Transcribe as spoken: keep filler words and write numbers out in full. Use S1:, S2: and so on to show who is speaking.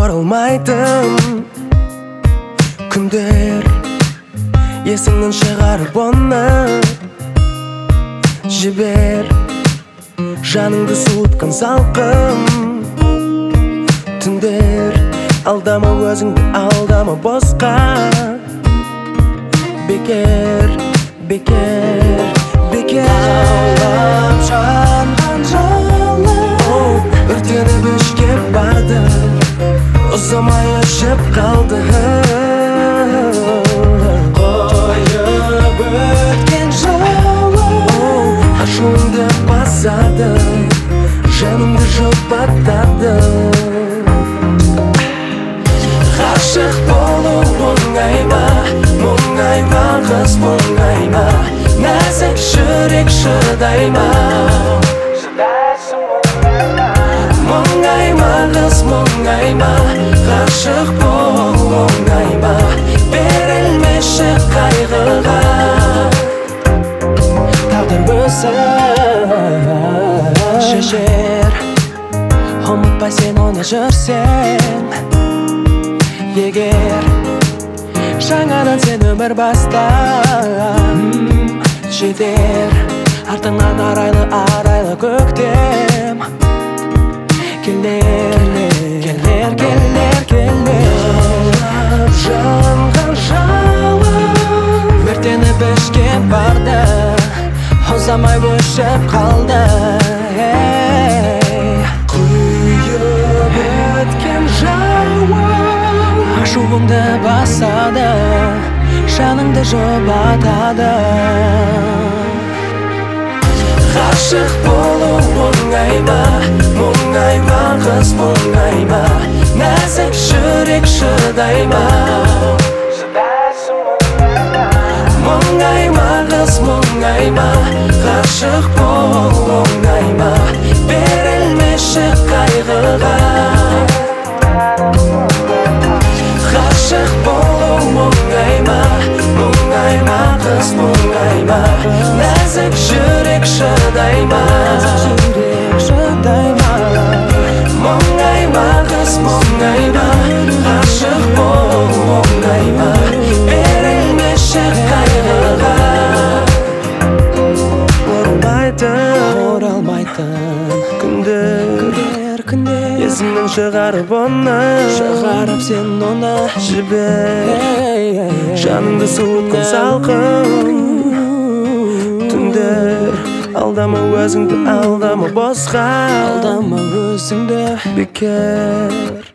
S1: оралмайтын күндер есіңнен шығарып оны жібер. Жаныңды суытқан салқын түндер, алдама өзіңді, алдама босқа. Бекер, бекер, бекер лаулап жанған жалын өртеніп өшкеп барды, ұзамай өшіп қалды. Қойып өткен жалын ашуыңды басады, жанымды жұбатады. Ғашық болу оңай ма, оңай ма қыз, оңай ма? Нәзік жүрек шыдай ма? Оңай ма қыз, оңай ма? Ғашық болу оңай ма? Берілмеші қайғыға, тағдыр өзі шешер. Ұмытпай сен оны жүрсең, егер жаңадан сен өмір баста, жетер артыңнан арайлы арайлы көктем. Келер, келер, келер, келер жанған жалын өртеніп өшкеп барды, ұзамай өшіп қалды. Құйып өткен жауын ашуыңды басады, жаныңды жұбатады. Ғашық болу оңай ма, оңай ма қыз, оңай ма? Нәзік жүрек шыдай ма? Оңай ма қыз, оңай ма? Ғашық болу оңай ма? Берілмеші қайғыға. Ғашық болу оңай ма, оңай ма қыз, оңай ма? Нәзік жүрек шыдай ма? Оңай ма қыз, оңай ма? Ғашық болу оңай ма? Берілмеші қайғыға. Оралмайтын күндер, есіңнен шығарып оны, шығарып сен оны жібер. Жаныңды суытқан салқын түндер, алдама өзіңді, алдама босқа. Алдама өзіңді, бекер.